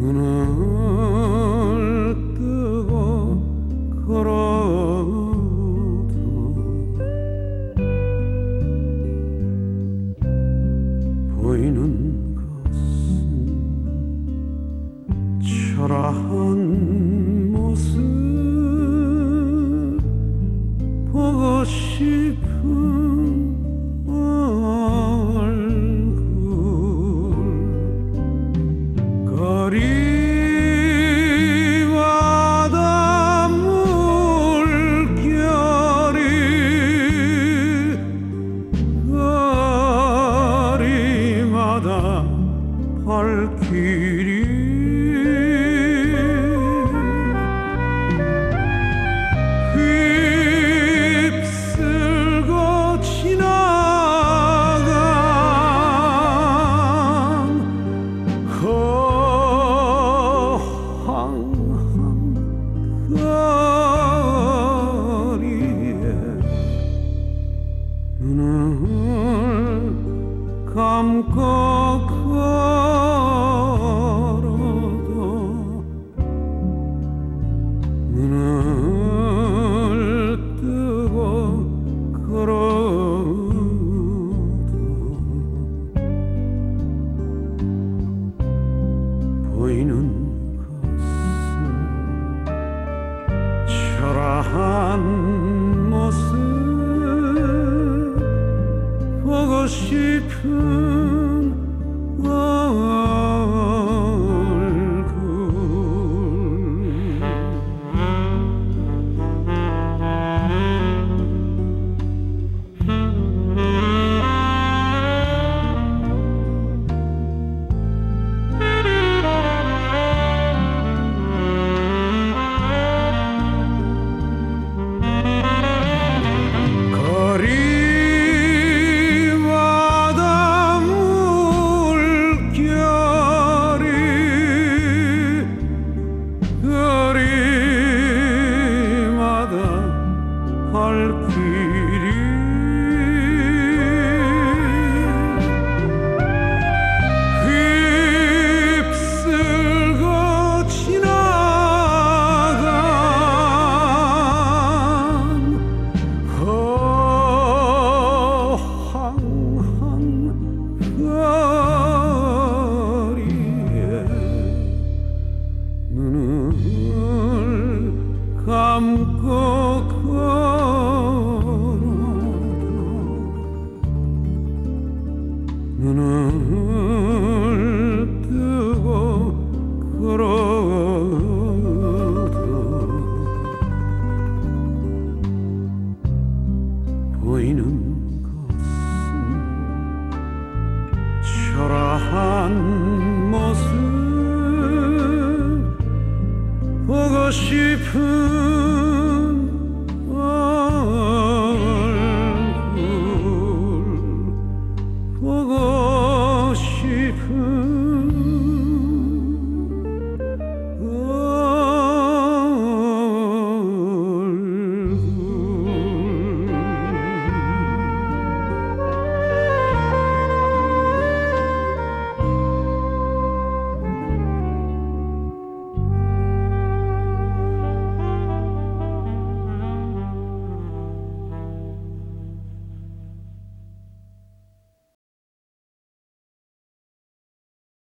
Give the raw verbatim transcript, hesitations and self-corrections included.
눈을 뜨고 걸어도 보이는 것은 초라한 모습 보고 싶은 얼굴 거리마다 물결이 거리마다 발길이 휩쓸고 지나간 허황한 거리에 눈을 감고 걸어도 눈을 뜨고 걸어도 보이는 것은 초라한 모습 보고 싶은 얼굴 거리마다 물결이 거리마다 발길이 휩쓸고 지나간 허황한 거리에 눈을 감고 걸어도 눈을 뜨고 걸어도 보이는 것은 초라한 모습 보고 싶은